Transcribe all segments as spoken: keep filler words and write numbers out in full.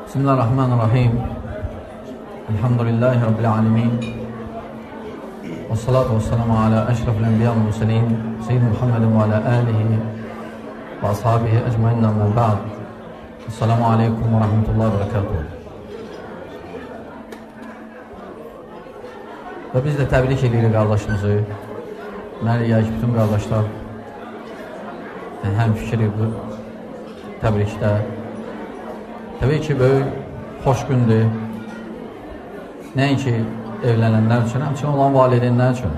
Bismillahirrahmanirrahim. Elhamdülillahi Rabbil alemin. Və salatu və salamu alə əşrafil ənbiya və mürsəlin Seyyid Muhammedin və alə alihi və ashabihi əcmainlə və ba'd. Esselamu aleykum və rahmetullahi və bərəkatuhu. Və biz də təbrik edirik qardaşımızı. Mən deyək ki, bütün qardaşlar həm fikri bu təbrikdə. Təbii ki, böyük xoş gündür. Nəinki evlənənlər üçün, həmçinin olan valideynlər üçün.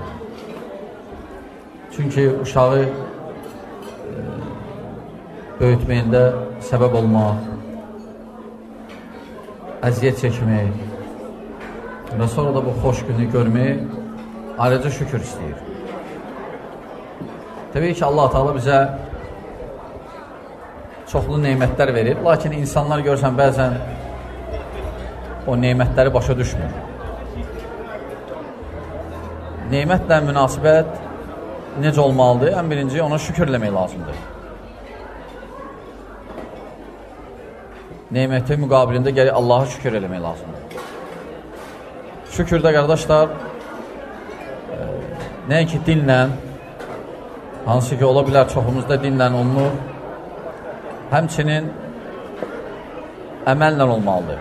Çünki uşağı e, böyütməyində səbəb olmaq, əziyyət çəkmək və sonra da bu xoş günü görmək ayrıca şükür istəyir. Təbii ki, Allah Teala bizə çoxlu neymətlər verir, lakin insanlar görsən bəzən o neymətləri başa düşmür. Neymətlə münasibət necə olmalıdır? Ən birinci ona şükür eləmək lazımdır. Neyməti müqabilində gərək Allaha şükür eləmək lazımdır. Şükürdə qardaşlar e, nəinki dinlə, hansı ki ola bilər çoxumuzda dinlə olunur, həmçinin əməllə olmalıdır.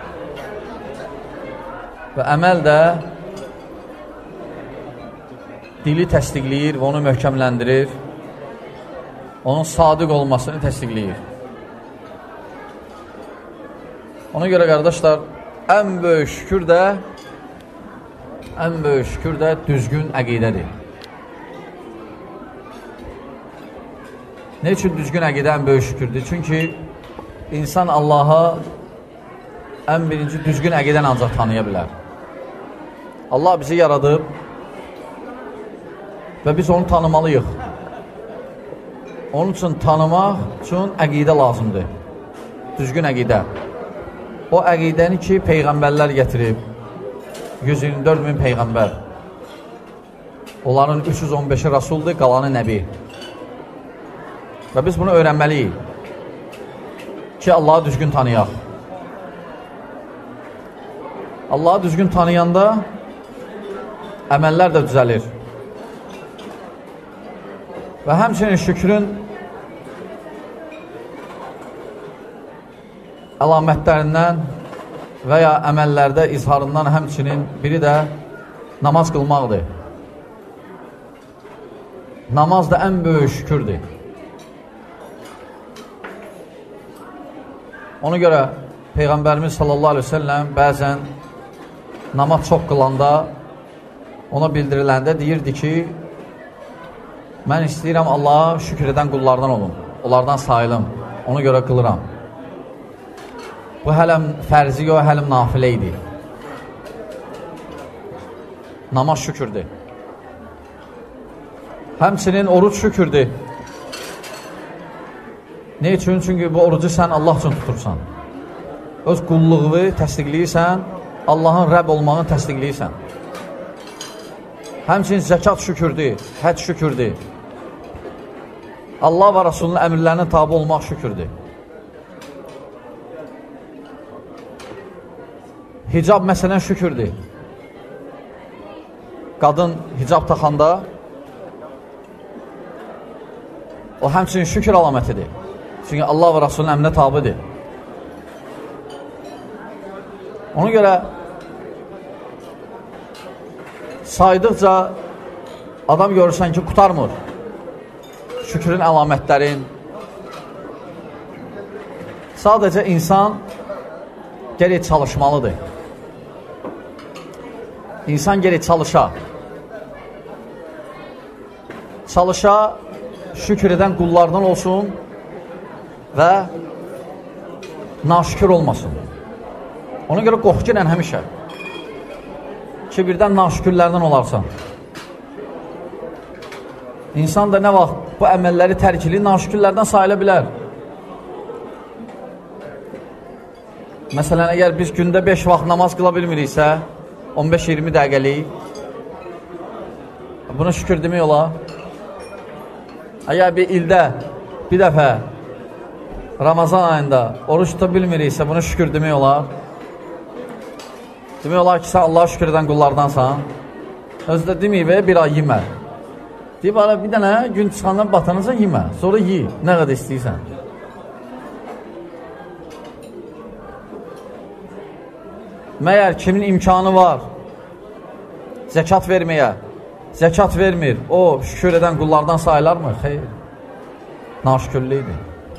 Və əməl də dili təsdiqləyir və onu möhkəmləndirir, onun sadiq olmasını təsdiqləyir. Ona görə qardaşlar, ən böyük şükür də ən böyük şükür də düzgün əqidədir. Ne üçün düzgün əqidə ən böyük şükürdür? Çünki insan Allaha ən birinci düzgün əqidən ancaq tanıya bilər. Allah bizi yaradıb və biz onu tanımalıyıq. Onun üçün tanımaq üçün əqidə lazımdır. Düzgün əqidə. O əqidəni ki, peyğəmbərlər gətirib. yüz iyirmi dörd min peyğəmbər. Onların üç yüz on beşi rasuldur, qalanı nəbi. Və biz bunu öyrənməliyik ki, Allahı düzgün tanıyaq. Allahı düzgün tanıyanda əməllər də düzəlir. Və həmçinin şükrün əlamətlərindən və ya əməllərdə izharından həmçinin biri də namaz qılmaqdır. Namaz da ən böyük şükürdür. Ona görə Peyğəmbərimiz sallallahu aleyhi ve sellem bəzən namaz çox qılanda ona bildiriləndə deyirdi ki, mən istəyirəm Allaha şükür edən qullardan olum, onlardan sayılım, ona görə qılıram. Bu hələm fərzi yox, hələm nafilə idi. Namaz şükürdür. Həmçinin oruç şükürdür. Ne üçün? Çünki bu orucu sən Allah üçün tutursan. Öz qulluğu təsdiqləyirsən, Allahın Rəbb olmağını təsdiqləyirsən. Həmçinin zəkat şükürdür, həc şükürdür. Allah və Rasulunun əmrlərinin tabi olmaq şükürdür. Hicab məsələn şükürdür. Qadın hicab taxanda o həmçinin şükür əlamətidir. Çünki Allah və Rasulunun əmrinə tabidir. Ona görə saydıqca adam görürsən ki, qutarmır. Şükrün əlamətlərin. Sadəcə insan gərək çalışmalıdır. İnsan gərək çalışa. Çalışa, şükür edən qullardan olsun və naşükür olmasın. Ona görə qorxu ilə həmişə ki, birdən naşükürlərdən olarsan. İnsan da nə vaxt bu əməlləri tərkili naşükürlərdən sayıla bilər. Məsələn, əgər biz gündə beş vaxt namaz qıla bilmiriksə, on beş iyirmi dəqiqəlik, buna şükür demək olar. Əgər bir ildə bir dəfə Ramazan ayında oruç tuta bilmiriksə, bunu şükür demək olar. Demək olar ki, sən Allah'a şükür edən qullardansan. Özü də deməyib, bir ay yemə. Deyib, bir dənə gün çıxandan batanınca yemə. Sonra yi, nə qədər istəyirsən. Məyər kimin imkanı var zəkat verməyə, zəkat vermir, o şükür edən qullardan sayılar mı? Xeyr, naşükürlüydür.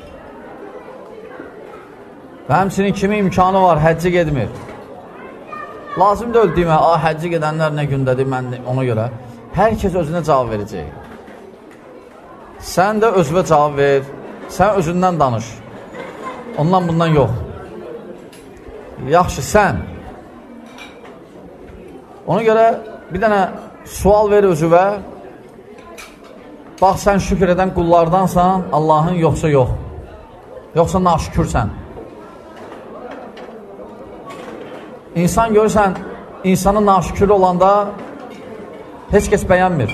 Və həmçinin kimin imkanı var, həcci gedmir. Lazım da öldüyümə, həcci gedənlər nə gündədir, mən ona görə. Hər kəs özünə cavab verəcək. Sən də özünə cavab ver, sən özündən danış. Ondan bundan yox. Yaxşı, sən. Ona görə bir dənə sual ver özüvə. Bax, sən şükür edən qullardansan, Allahın yoxsa yox. Yoxsa naşükürsən. İnsan görürsən, insanın naşükür olanda heç kəs bəyənmir.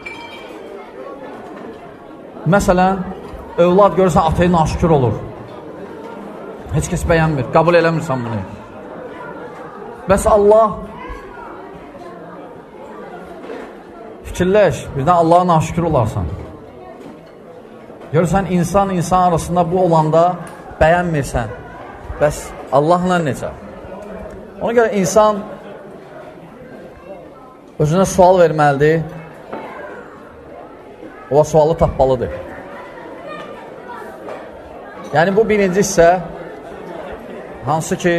Məsələn, övlad görürsən, atayı naşükür olur. Heç kəs bəyənmir, qəbul eləmirsən bunu. Bəs Allah, fikirləş, birdən Allah'a naşükür olarsan. Görürsən, insan insan arasında bu olanda bəyənmirsən. Bəs Allahla necə? Ona görə insan özünə sual verməlidir. O sualı tapmalıdır. Yəni, bu birinci hissə, hansı ki,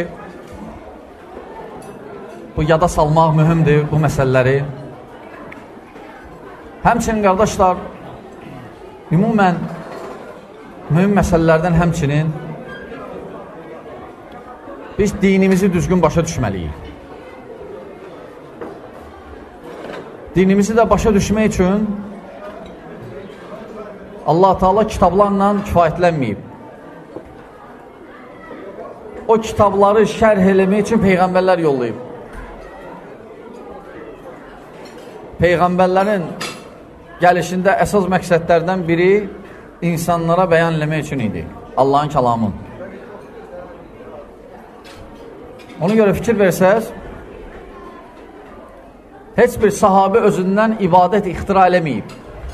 bu yada salmaq mühümdür, bu məsələləri. Həmçinin, qardaşlar, ümumən, mühüm məsələlərdən həmçinin biz dinimizi düzgün başa düşməliyik. Dinimizi də başa düşmək üçün Allah Teala kitablarla kifayətlənməyib. O kitabları şərh eləmək üçün peyğəmbərlər yollayıb. Peyğəmbərlərin gəlişində əsas məqsədlərdən biri insanlara bəyan eləmək üçün idi. Allahın kəlamın. Ona görə fikir versəz, heç bir sahabə özündən ibadət ixtira eləməyib.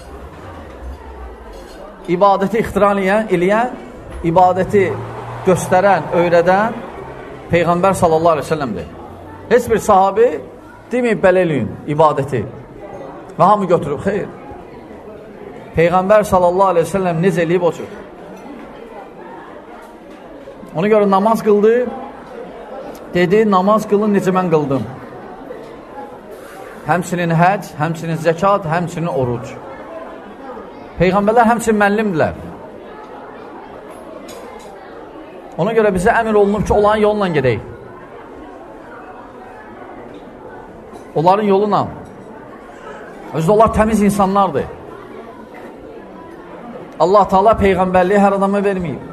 İbadəti ixtira eləyən, ibadəti göstərən, öyrədən Peyğəmbər sallallahu aleyhi ve sellemdir. Heç bir sahabi deməyib belə eləyin ibadəti. Və hamı götürüb, xeyr. Peyğəmbər sallallahu aleyhi ve sellem necə eləyib o cür. Ona görə namaz qıldı, dedi, namaz qılın necə mən qıldım. Həmçinin həc, həmçinin zəkat, həmçinin oruc. Peyğəmbərlər həmçinin müəllimdilər. Ona görə bizə əmr olunub ki, onların yolunla gedək. Onların yoluna. Özdə onlar təmiz insanlardır. Allah Teala Peyğəmbərliyi hər adama verməyib.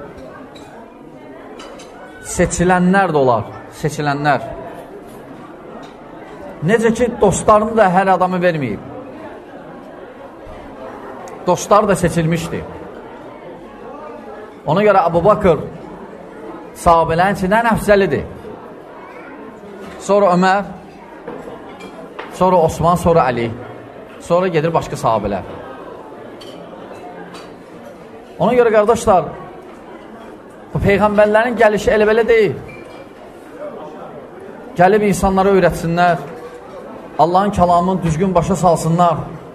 Seçilənlər də olar, seçilənlər. Necə ki, dostlarını da hər adamı verməyib. Dostlar da seçilmişdir. Ona görə Əbu Bakır sahabələrin içindən əfzəlidir. Sonra Ömər, sonra Osman, sonra Əli, sonra gedir başqa sahabələr. Ona görə qardaşlar, bu Peyğəmbərlərin gəlişi elə-belə deyil. Gəlib insanlara öyrətsinlər, Allahın kəlamını düzgün başa salsınlar.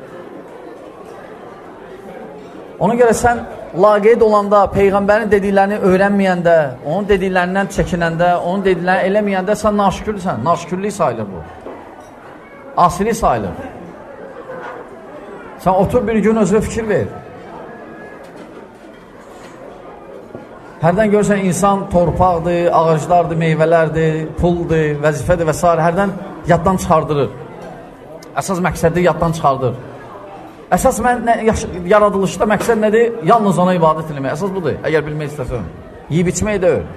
Ona görə sən laqeyd olanda, Peyğəmbərin dediklərini öyrənməyəndə, onun dediklərindən çəkinəndə, onun dediklərini eləməyəndə sən naşükürsən. Naşükürlük sayılır bu. Asilik sayılır. Sən otur bir gün özünə fikir ver. Hərdən görürsən, insan torpaqdır, ağaclardır, meyvələrdir, puldur, vəzifədir və s. Hərdən yaddan çıxardırır. Əsas məqsədi yaddan çıxardır. Əsas mən, yaradılışda məqsəd nədir? Yalnız ona ibadət eləmək. Əsas budur, əgər bilmək istəsən. Yiyib içmək də öl.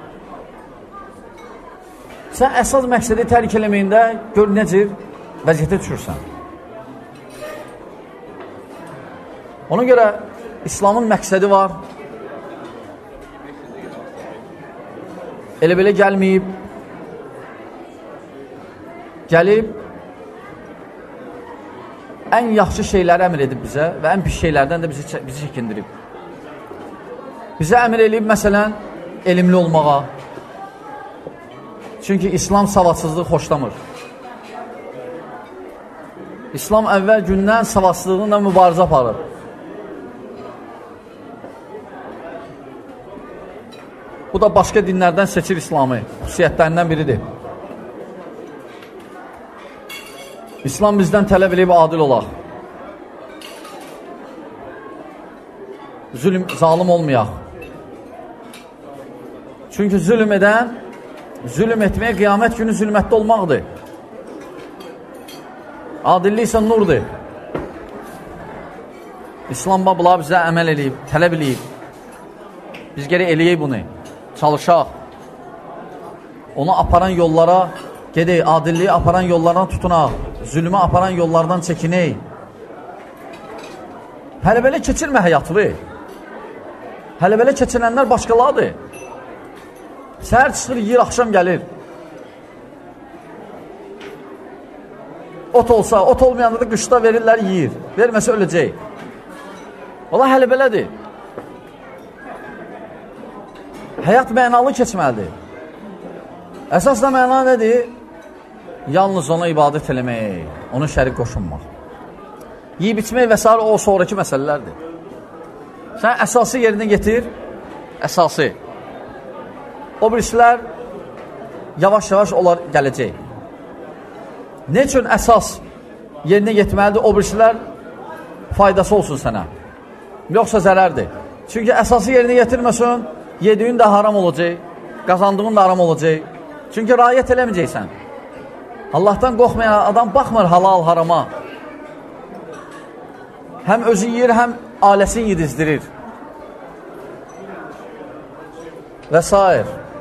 Sən əsas məqsədi tərk eləməyində gör necə vəziyyətə düşürsən. Ona görə İslamın məqsədi var. elə belə gəlməyib, gəlib, ən yaxşı şeyləri əmr edib bizə və ən pis şeylərdən də bizi, bizi çəkindirib. Bizə əmr edib, məsələn, elmli olmağa. Çünki İslam savadsızlığı xoşlamır. İslam əvvəl gündən savadsızlığına mübarizə aparır. Bu da başqa dinlərdən seçir İslamı. Xüsusiyyətlərindən biridir. İslam bizdən tələb edib adil olaq. Zülm, zalim olmayaq. Çünki zülm edən, zülm etməyə qiyamət günü zülmətdə olmaqdır. Adillik isə nurdur. İslam babla bizə əməl edib, tələb edib. Biz gərək eləyək bunu. Çalışaq. Onu aparan yollara gedək, adilliyi aparan yollardan tutunaq, zülmü aparan yollardan çəkinək. Hələ belə keçirmə həyatını. Hələ belə keçirənlər başqalardır. Səhər çıxır, yiyir, axşam gəlir. Ot olsa, ot olmayanda da qışda verirlər, yiyir. Verməsə öləcək. Ola hələ belədir. Həyat mənalı keçməlidir. Əsas da məna nədir? Yalnız ona ibadət eləmək, onun şərik qoşunmaq. Yiyib içmək və s. o sonraki məsələlərdir. Sən əsası yerinə getir, əsası. O birisilər yavaş-yavaş onlar gələcək. Ne üçün əsas yerinə getməlidir? O birisilər faydası olsun sənə. Yoxsa zərərdir. Çünki əsası yerinə getirməsin, yediyin də haram olacaq, qazandığın da haram olacaq. Çünki rayət eləməyəcəksən. Allahdan qorxmayan adam baxmır halal harama. Həm özü yiyir, həm ailəsini yedizdirir. Və s.